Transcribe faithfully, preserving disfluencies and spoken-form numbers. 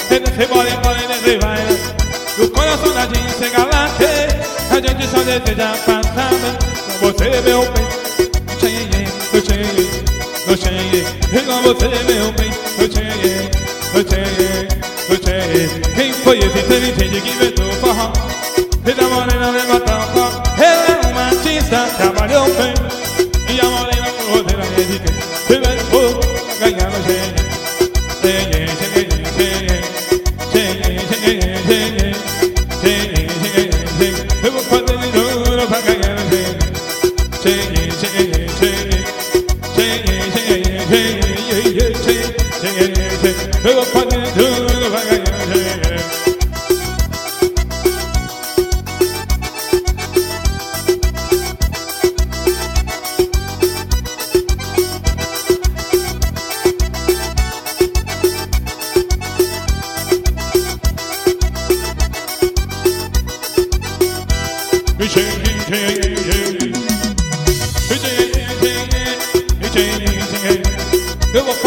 Ele se bola, embora, ele se vai. O coração da gente chega lá, a gente só deseja passar com você, meu bem. Cheguei, eu cheguei, eu cheguei. E com você, meu bem, eu cheguei, eu cheguei, eu cheguei. Quem foi esse inteligente que inventou o forró? Vida morena, levanta o pó. Ela é uma artista, trabalhou bem. E a morena com rodeira é de quem? Vive de fogo, ganhar no cheguei. Cheguei, cheguei, cheguei. Cheguei, cheguei, cheguei. Cheguei, cheguei, cheguei. Eu vou fazer de novo pra ganhar no cheguei. Cheguei, cheguei, cheguei. Cheguei, cheguei, cheguei. Cheguei, cheguei. Eu vou fazer de novo pra ganhar no cheguei. Eu vou